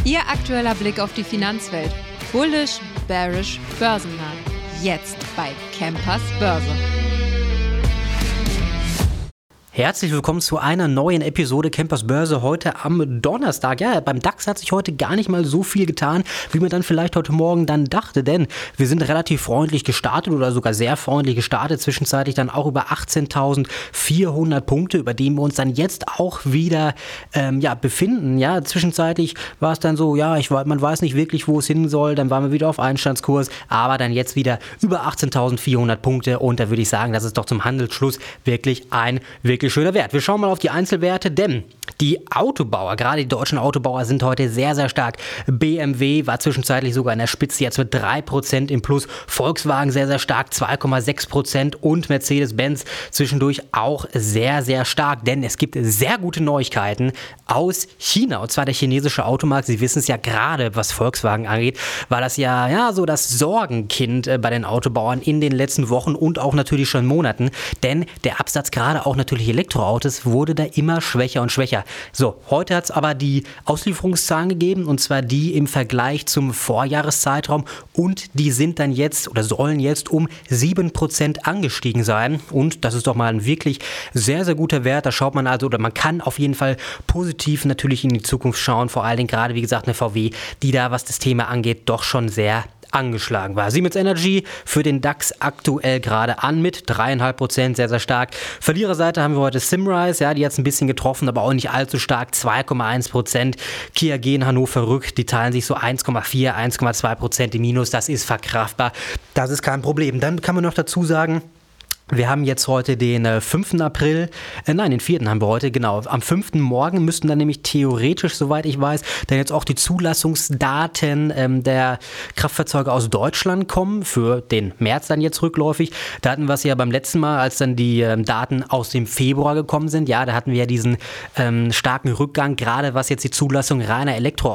Ihr aktueller Blick auf die Finanzwelt. Bullish, bearish, börsennah. Jetzt bei Campers Börse. Herzlich willkommen zu einer neuen Episode Campers Börse heute am Donnerstag. Ja, beim DAX hat sich heute gar nicht mal so viel getan, wie man dann vielleicht heute Morgen dann dachte, denn wir sind relativ freundlich gestartet oder sogar sehr freundlich gestartet, zwischenzeitlich dann auch über 18.400 Punkte, über die wir uns dann jetzt auch wieder befinden. Ja, zwischenzeitlich war es dann so, man weiß nicht wirklich, wo es hin soll, dann waren wir wieder auf Einstandskurs, aber dann jetzt wieder über 18.400 Punkte und da würde ich sagen, das ist doch zum Handelsschluss wirklich ein schöner Wert. Wir schauen mal auf die Einzelwerte, denn die Autobauer, gerade die deutschen Autobauer sind heute sehr, sehr stark. BMW war zwischenzeitlich sogar in der Spitze jetzt mit 3% im Plus. Volkswagen sehr, sehr stark, 2,6% und Mercedes-Benz zwischendurch auch sehr, sehr stark, denn es gibt sehr gute Neuigkeiten aus China und zwar der chinesische Automarkt. Sie wissen es ja gerade, was Volkswagen angeht, war das ja so das Sorgenkind bei den Autobauern in den letzten Wochen und auch natürlich schon Monaten, denn der Absatz gerade auch natürlich Elektroautos wurde da immer schwächer und schwächer. So, heute hat es aber die Auslieferungszahlen gegeben und zwar die im Vergleich zum Vorjahreszeitraum und die sind dann jetzt oder sollen jetzt um 7% angestiegen sein und das ist doch mal ein wirklich sehr, sehr guter Wert. Da schaut man also oder man kann auf jeden Fall positiv natürlich in die Zukunft schauen, vor allen Dingen gerade wie gesagt eine VW, die da was das Thema angeht doch schon sehr angeschlagen war. Siemens Energy für den DAX aktuell gerade an mit 3,5%, sehr, sehr stark. Verliererseite haben wir heute Simrise, die hat es ein bisschen getroffen, aber auch nicht allzu stark, 2,1%. Kia G in Hannover Rück, die teilen sich so 1,4, 1,2% im Minus, das ist verkraftbar, das ist kein Problem. Dann kann man noch dazu sagen, wir haben jetzt heute den 5. April, den 4. haben wir heute, genau. Am 5. Morgen müssten dann nämlich theoretisch, soweit ich weiß, dann jetzt auch die Zulassungsdaten der Kraftfahrzeuge aus Deutschland kommen, für den März dann jetzt rückläufig. Da hatten wir es ja beim letzten Mal, als dann die Daten aus dem Februar gekommen sind, da hatten wir ja diesen starken Rückgang, gerade was jetzt die Zulassung reiner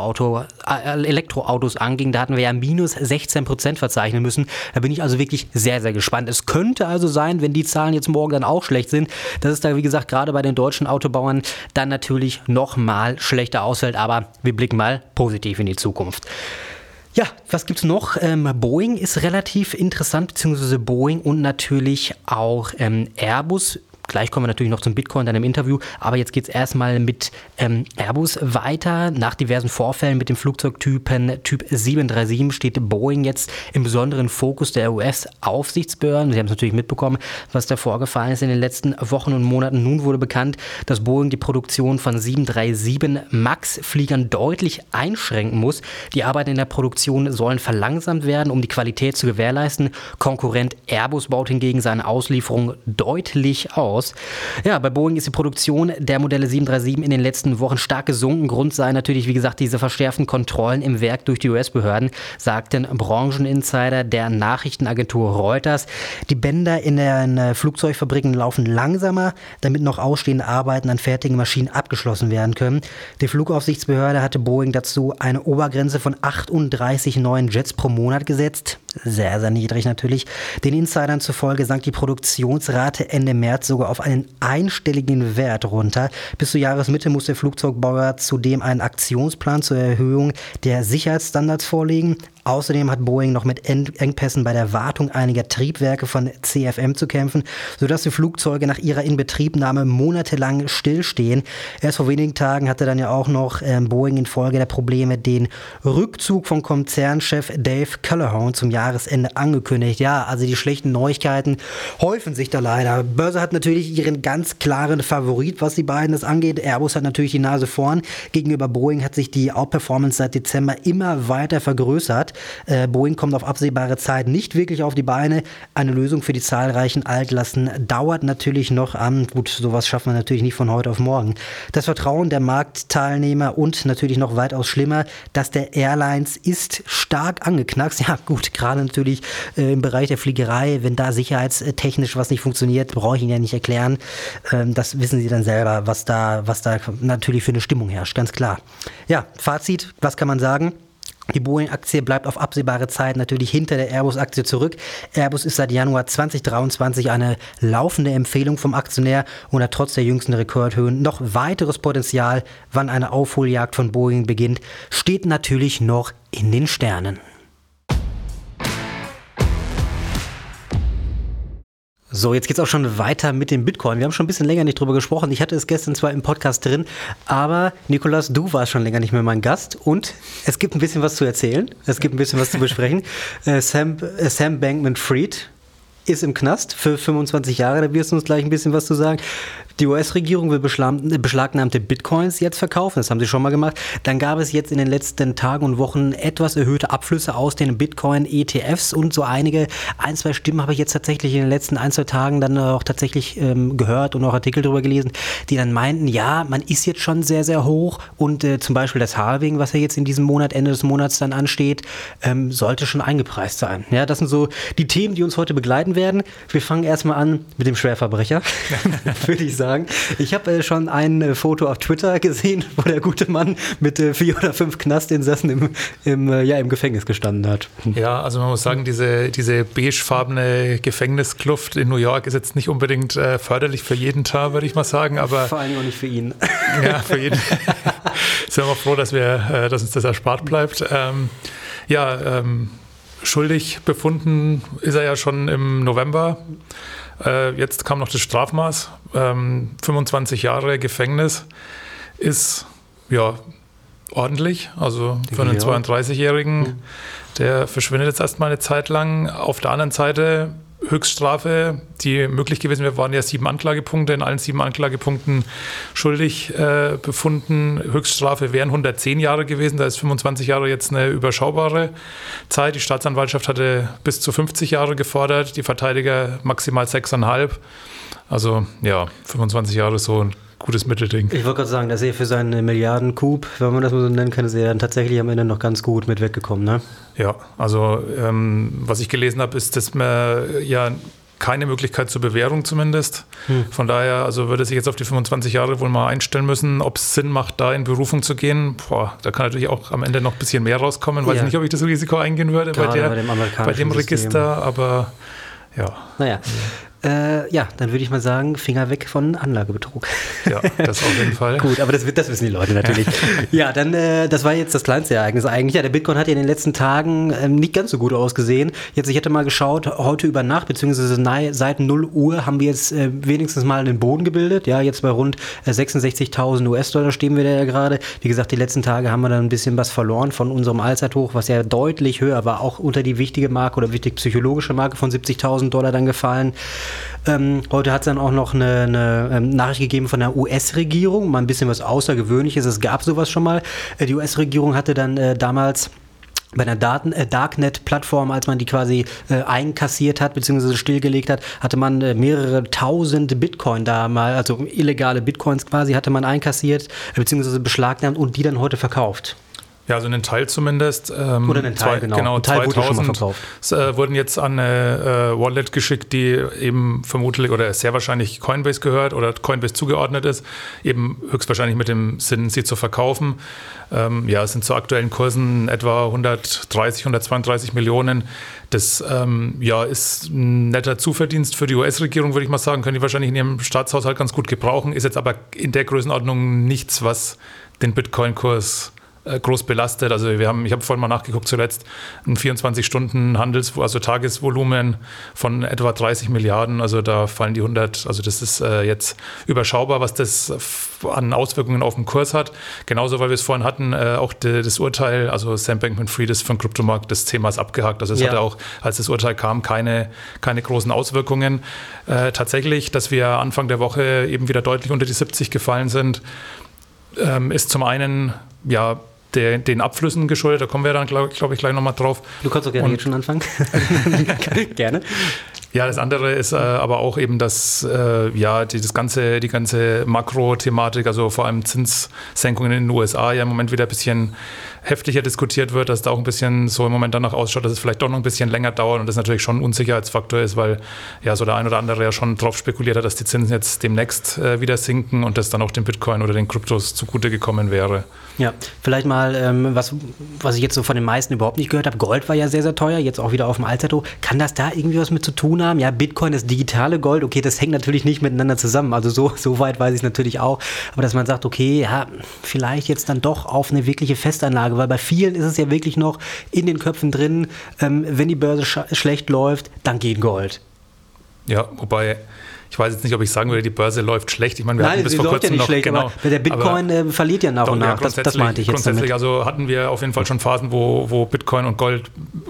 Elektroautos anging, da hatten wir ja minus 16% verzeichnen müssen. Da bin ich also wirklich sehr, sehr gespannt. Es könnte also sein, wenn die Zahlen jetzt morgen dann auch schlecht sind, dass es da, wie gesagt, gerade bei den deutschen Autobauern dann natürlich nochmal schlechter ausfällt, aber wir blicken mal positiv in die Zukunft. Ja, was gibt's noch? Boeing ist relativ interessant, beziehungsweise Boeing und natürlich auch Airbus. Gleich kommen wir natürlich noch zum Bitcoin dann im Interview, aber jetzt geht es erstmal mit Airbus weiter. Nach diversen Vorfällen mit dem Flugzeugtypen Typ 737 steht Boeing jetzt im besonderen Fokus der US-Aufsichtsbehörden. Sie haben es natürlich mitbekommen, was da vorgefallen ist in den letzten Wochen und Monaten. Nun wurde bekannt, dass Boeing die Produktion von 737 MAX-Fliegern deutlich einschränken muss. Die Arbeiten in der Produktion sollen verlangsamt werden, um die Qualität zu gewährleisten. Konkurrent Airbus baut hingegen seine Auslieferung deutlich aus. Ja, bei Boeing ist die Produktion der Modelle 737 in den letzten Wochen stark gesunken. Grund sei natürlich, wie gesagt, diese verschärften Kontrollen im Werk durch die US-Behörden, sagten Brancheninsider der Nachrichtenagentur Reuters. Die Bänder in den Flugzeugfabriken laufen langsamer, damit noch ausstehende Arbeiten an fertigen Maschinen abgeschlossen werden können. Die Flugaufsichtsbehörde hatte Boeing dazu eine Obergrenze von 38 neuen Jets pro Monat gesetzt. Sehr, sehr niedrig natürlich. Den Insidern zufolge sank die Produktionsrate Ende März sogar auf einen einstelligen Wert runter. Bis zur Jahresmitte muss der Flugzeugbauer zudem einen Aktionsplan zur Erhöhung der Sicherheitsstandards vorlegen. Außerdem hat Boeing noch mit Engpässen bei der Wartung einiger Triebwerke von CFM zu kämpfen, sodass die Flugzeuge nach ihrer Inbetriebnahme monatelang stillstehen. Erst vor wenigen Tagen hatte dann ja auch noch Boeing infolge der Probleme den Rückzug von Konzernchef Dave Calhoun zum Jahresende angekündigt. Ja, also die schlechten Neuigkeiten häufen sich da leider. Börse hat natürlich ihren ganz klaren Favorit, was die beiden das angeht. Airbus hat natürlich die Nase vorn. Gegenüber Boeing hat sich die Outperformance seit Dezember immer weiter vergrößert. Boeing kommt auf absehbare Zeit nicht wirklich auf die Beine. Eine Lösung für die zahlreichen Altlasten dauert natürlich noch an. Gut, sowas schaffen wir natürlich nicht von heute auf morgen. Das Vertrauen der Marktteilnehmer und natürlich noch weitaus schlimmer, dass der Airlines ist stark angeknackst. Ja gut, gerade natürlich im Bereich der Fliegerei, wenn da sicherheitstechnisch was nicht funktioniert, brauche ich Ihnen ja nicht erklären. Das wissen Sie dann selber, was da natürlich für eine Stimmung herrscht, ganz klar. Ja, Fazit, was kann man sagen? Die Boeing-Aktie bleibt auf absehbare Zeit natürlich hinter der Airbus-Aktie zurück. Airbus ist seit Januar 2023 eine laufende Empfehlung vom Aktionär und hat trotz der jüngsten Rekordhöhen noch weiteres Potenzial. Wann eine Aufholjagd von Boeing beginnt, steht natürlich noch in den Sternen. So, jetzt geht's auch schon weiter mit dem Bitcoin. Wir haben schon ein bisschen länger nicht drüber gesprochen. Ich hatte es gestern zwar im Podcast drin, aber Nikolas, du warst schon länger nicht mehr mein Gast und es gibt ein bisschen was zu erzählen. Es gibt ein bisschen was zu besprechen. Sam Bankman-Fried ist im Knast für 25 Jahre. Da wirst du uns gleich ein bisschen was zu sagen. Die US-Regierung will beschlagnahmte Bitcoins jetzt verkaufen. Das haben sie schon mal gemacht. Dann gab es jetzt in den letzten Tagen und Wochen etwas erhöhte Abflüsse aus den Bitcoin-ETFs und so ein, zwei Stimmen habe ich jetzt tatsächlich in den letzten 1-2 Tagen dann auch tatsächlich gehört und auch Artikel darüber gelesen, die dann meinten, ja, man ist jetzt schon sehr, sehr hoch und zum Beispiel das Halving, was ja jetzt in diesem Monat, Ende des Monats dann ansteht, sollte schon eingepreist sein. Ja, das sind so die Themen, die uns heute begleiten werden. Wir fangen erstmal an mit dem Schwerverbrecher, würde ich sagen. Ich habe schon ein Foto auf Twitter gesehen, wo der gute Mann mit 4 oder 5 Knastinsassen im Gefängnis gestanden hat. Ja, also man muss sagen, diese beigefarbene Gefängniskluft in New York ist jetzt nicht unbedingt förderlich für jeden Tag, würde ich mal sagen. Aber vor allem auch nicht für ihn. Ja, für jeden. Sind wir froh, dass uns das erspart bleibt. Schuldig befunden ist er ja schon im November. Jetzt kam noch das Strafmaß. 25 Jahre Gefängnis ist ja ordentlich. Also für einen 32-Jährigen, der verschwindet jetzt erstmal eine Zeit lang. Auf der anderen Seite Höchststrafe, die möglich gewesen wäre, waren ja 7 Anklagepunkte. In allen 7 Anklagepunkten schuldig befunden. Höchststrafe wären 110 Jahre gewesen. Da ist 25 Jahre jetzt eine überschaubare Zeit. Die Staatsanwaltschaft hatte bis zu 50 Jahre gefordert, die Verteidiger maximal 6,5. Also ja, 25 Jahre ist so ein gutes Mittelding. Ich wollte gerade sagen, dass er für seinen Milliarden-Coup, wenn man das mal so nennen kann, ist er dann tatsächlich am Ende noch ganz gut mit weggekommen, ne? Ja, also was ich gelesen habe, ist, dass man ja keine Möglichkeit zur Bewährung zumindest. Von daher würde sich jetzt auf die 25 Jahre wohl mal einstellen müssen, ob es Sinn macht, da in Berufung zu gehen. Da kann natürlich auch am Ende noch ein bisschen mehr rauskommen. Weiß nicht, ob ich das Risiko eingehen würde bei dem Register, aber ja. Naja. Dann würde ich mal sagen, Finger weg von Anlagebetrug. Ja, das auf jeden Fall. Gut, aber das wissen die Leute natürlich. Ja, dann, das war jetzt das kleinste Ereignis eigentlich. Ja, der Bitcoin hat ja in den letzten Tagen nicht ganz so gut ausgesehen. Jetzt, ich hätte mal geschaut, heute über Nacht, beziehungsweise seit 0 Uhr haben wir jetzt wenigstens mal einen Boden gebildet. Ja, jetzt bei rund 66.000 US-Dollar stehen wir da ja gerade. Wie gesagt, die letzten Tage haben wir dann ein bisschen was verloren von unserem Allzeithoch, was ja deutlich höher war, auch unter die wichtige Marke oder wichtig psychologische Marke von $70.000 dann gefallen. Heute hat es dann auch noch eine Nachricht gegeben von der US-Regierung, mal ein bisschen was Außergewöhnliches, es gab sowas schon mal. Die US-Regierung hatte dann damals bei einer Darknet-Plattform, als man die quasi einkassiert hat, beziehungsweise stillgelegt hat, hatte man mehrere tausend Bitcoin da mal, also illegale Bitcoins quasi, hatte man einkassiert, beziehungsweise beschlagnahmt und die dann heute verkauft. Ja, also einen Teil zumindest. Oder einen Teil, genau. Ein Teil wurde schon mal verkauft. Wurden jetzt an eine Wallet geschickt, die eben vermutlich oder sehr wahrscheinlich Coinbase gehört oder Coinbase zugeordnet ist, eben höchstwahrscheinlich mit dem Sinn, sie zu verkaufen. Es sind zu aktuellen Kursen etwa 130, 132 Millionen. Das ist ein netter Zuverdienst für die US-Regierung, würde ich mal sagen. Können die wahrscheinlich in ihrem Staatshaushalt ganz gut gebrauchen. Ist jetzt aber in der Größenordnung nichts, was den Bitcoin-Kurs groß belastet. Also ich habe vorhin mal nachgeguckt, zuletzt ein 24-Stunden Tagesvolumen von etwa 30 Milliarden. Also da fallen die 100, also das ist jetzt überschaubar, was das an Auswirkungen auf den Kurs hat. Genauso, weil wir es vorhin hatten, auch das Urteil, also Sam Bankman-Fried ist von Cryptomarkt des Themas abgehakt. Also es hatte auch, als das Urteil kam, keine großen Auswirkungen. Tatsächlich, dass wir Anfang der Woche eben wieder deutlich unter die 70 gefallen sind, ist zum einen den Abflüssen geschuldet, da kommen wir dann, glaube ich, gleich nochmal drauf. Du kannst auch gerne jetzt schon anfangen. Gerne. Ja, das andere ist aber auch eben, dass die ganze Makro-Thematik, also vor allem Zinssenkungen in den USA ja im Moment wieder ein bisschen heftiger diskutiert wird, dass da auch ein bisschen so im Moment danach ausschaut, dass es vielleicht doch noch ein bisschen länger dauert und das natürlich schon ein Unsicherheitsfaktor ist, weil ja so der ein oder andere ja schon drauf spekuliert hat, dass die Zinsen jetzt demnächst wieder sinken und das dann auch dem Bitcoin oder den Kryptos zugute gekommen wäre. Ja, vielleicht mal, was ich jetzt so von den meisten überhaupt nicht gehört habe, Gold war ja sehr, sehr teuer, jetzt auch wieder auf dem Allzeithoch. Kann das da irgendwie was mit zu tun haben? Ja, Bitcoin, das digitale Gold, okay, das hängt natürlich nicht miteinander zusammen, also so weit weiß ich es natürlich auch, aber dass man sagt, okay, ja, vielleicht jetzt dann doch auf eine wirkliche Festanlage, weil bei vielen ist es ja wirklich noch in den Köpfen drin, wenn die Börse schlecht läuft, dann geht Gold. Ja, wobei... Ich weiß jetzt nicht, ob ich sagen würde, die Börse läuft schlecht. Ich meine, wir hatten bis vor kurzem noch... Schlecht, genau, aber der Bitcoin verliert ja nach und nach. Das meinte ich jetzt grundsätzlich damit. Also hatten wir auf jeden Fall schon Phasen, wo Bitcoin und Gold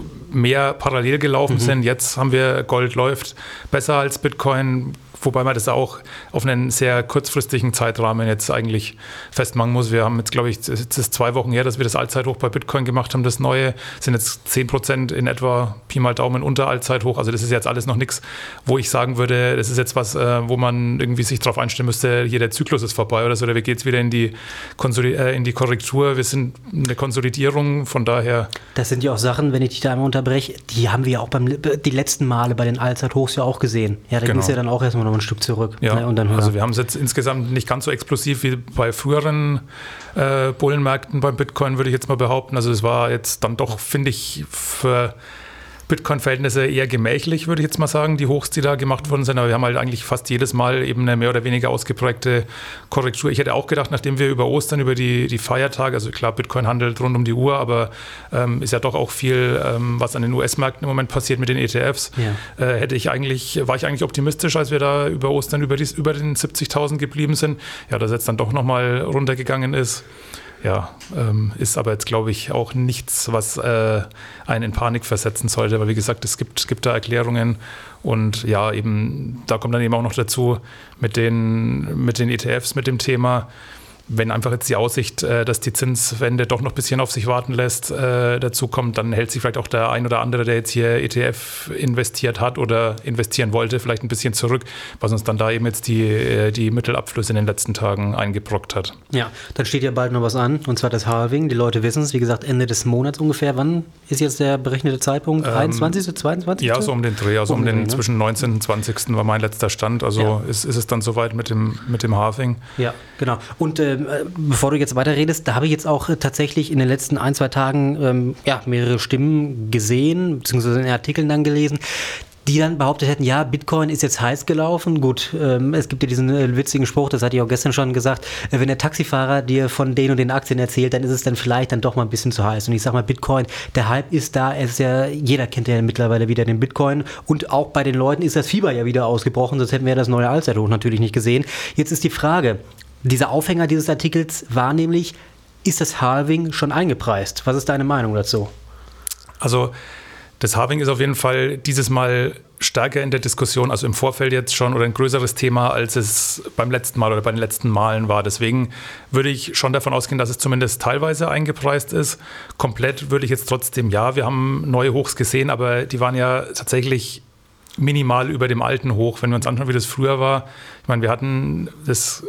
mehr parallel gelaufen sind. Jetzt haben wir, Gold läuft besser als Bitcoin, wobei man das auch auf einen sehr kurzfristigen Zeitrahmen jetzt eigentlich festmachen muss. Wir haben jetzt, glaube ich, es ist 2 Wochen her, dass wir das Allzeithoch bei Bitcoin gemacht haben. Das neue sind jetzt 10% in etwa, Pi mal Daumen, unter Allzeithoch. Also das ist jetzt alles noch nichts, wo ich sagen würde, das ist jetzt was, wo man irgendwie sich darauf einstellen müsste, hier der Zyklus ist vorbei oder so, oder wir gehen jetzt wieder in die Korrektur. Wir sind eine Konsolidierung, von daher... Das sind ja auch Sachen, wenn ich dich da einmal unterbreche, die haben wir ja auch die letzten Male bei den Allzeithochs ja auch gesehen. Ja, da ging es ja dann auch erstmal noch ein Stück zurück. Ja, ne? Und dann also wir haben es jetzt insgesamt nicht ganz so explosiv wie bei früheren Bullenmärkten beim Bitcoin, würde ich jetzt mal behaupten. Also es war jetzt dann doch, finde ich, für Bitcoin-Verhältnisse eher gemächlich, würde ich jetzt mal sagen, die Hochs, die da gemacht worden sind. Aber wir haben halt eigentlich fast jedes Mal eben eine mehr oder weniger ausgeprägte Korrektur. Ich hätte auch gedacht, nachdem wir über Ostern, über die Feiertage, also klar, Bitcoin handelt rund um die Uhr, aber ist ja doch auch viel, was an den US-Märkten im Moment passiert mit den ETFs. Ja. War ich eigentlich optimistisch, als wir da über Ostern über den 70.000 geblieben sind. Ja, dass jetzt dann doch nochmal runtergegangen ist. Ja, ist aber jetzt, glaube ich, auch nichts, was einen in Panik versetzen sollte, weil wie gesagt, es gibt da Erklärungen und ja, eben, da kommt dann eben auch noch dazu mit den ETFs, mit dem Thema, wenn einfach jetzt die Aussicht, dass die Zinswende doch noch ein bisschen auf sich warten lässt, dazu kommt, dann hält sich vielleicht auch der ein oder andere, der jetzt hier ETF investiert hat oder investieren wollte, vielleicht ein bisschen zurück, was uns dann da eben jetzt die Mittelabflüsse in den letzten Tagen eingebrockt hat. Ja, dann steht ja bald noch was an, und zwar das Halving. Die Leute wissen es, wie gesagt, Ende des Monats ungefähr. Wann ist jetzt der berechnete Zeitpunkt? 21., 22.? Ja, so um den Dreh, also zwischen 19. und 20. war mein letzter Stand, also ist es dann soweit mit dem Halving. Ja, genau. Und bevor du jetzt weiterredest, da habe ich jetzt auch tatsächlich in den letzten 1-2 Tagen mehrere Stimmen gesehen, beziehungsweise in den Artikeln dann gelesen, die dann behauptet hätten, ja, Bitcoin ist jetzt heiß gelaufen. Gut, es gibt ja diesen witzigen Spruch, das hatte ich auch gestern schon gesagt, wenn der Taxifahrer dir von den und den Aktien erzählt, dann ist es dann vielleicht dann doch mal ein bisschen zu heiß. Und ich sag mal, Bitcoin, der Hype ist da, jeder kennt ja mittlerweile wieder den Bitcoin und auch bei den Leuten ist das Fieber ja wieder ausgebrochen, sonst hätten wir das neue Allzeithoch natürlich nicht gesehen. Jetzt ist die Frage, dieser Aufhänger dieses Artikels war nämlich, ist das Halving schon eingepreist? Was ist deine Meinung dazu? Also das Halving ist auf jeden Fall dieses Mal stärker in der Diskussion, also im Vorfeld jetzt schon, oder ein größeres Thema, als es beim letzten Mal oder bei den letzten Malen war. Deswegen würde ich schon davon ausgehen, dass es zumindest teilweise eingepreist ist. Komplett würde ich jetzt trotzdem, ja, wir haben neue Hochs gesehen, aber die waren ja tatsächlich minimal über dem alten Hoch. Wenn wir uns anschauen, wie das früher war. Ich meine, wir hatten das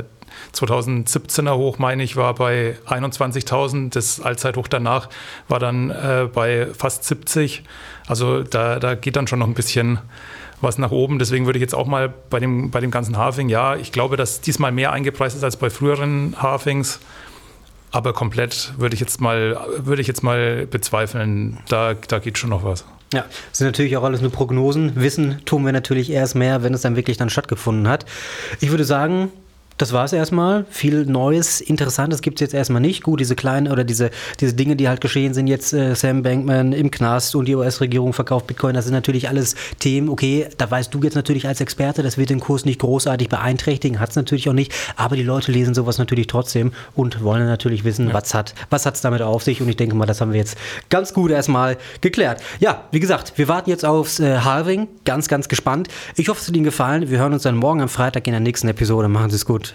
2017er Hoch, meine ich, war bei 21.000. Das Allzeithoch danach war dann bei fast 70. Also da geht dann schon noch ein bisschen was nach oben. Deswegen würde ich jetzt auch mal bei dem ganzen Halving, ja, ich glaube, dass diesmal mehr eingepreist ist als bei früheren Halvings. Aber komplett würde ich jetzt mal bezweifeln, da geht schon noch was. Ja, das sind natürlich auch alles nur Prognosen. Wissen tun wir natürlich erst mehr, wenn es dann wirklich stattgefunden hat. Ich würde sagen, das war es erstmal. Viel Neues, Interessantes gibt es jetzt erstmal nicht. Gut, diese kleinen oder diese Dinge, die halt geschehen sind, jetzt Sam Bankman im Knast und die US-Regierung verkauft Bitcoin, das sind natürlich alles Themen, okay, da weißt du jetzt natürlich als Experte, das wird den Kurs nicht großartig beeinträchtigen, hat es natürlich auch nicht, aber die Leute lesen sowas natürlich trotzdem und wollen natürlich wissen, was hat es damit auf sich, und ich denke mal, das haben wir jetzt ganz gut erstmal geklärt. Ja, wie gesagt, wir warten jetzt aufs Halving, ganz, ganz gespannt. Ich hoffe, es hat Ihnen gefallen. Wir hören uns dann morgen am Freitag in der nächsten Episode. Machen Sie es gut.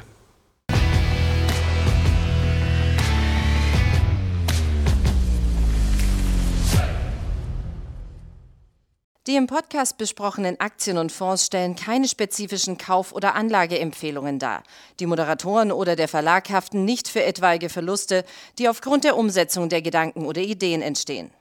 Die im Podcast besprochenen Aktien und Fonds stellen keine spezifischen Kauf- oder Anlageempfehlungen dar. Die Moderatoren oder der Verlag haften nicht für etwaige Verluste, die aufgrund der Umsetzung der Gedanken oder Ideen entstehen.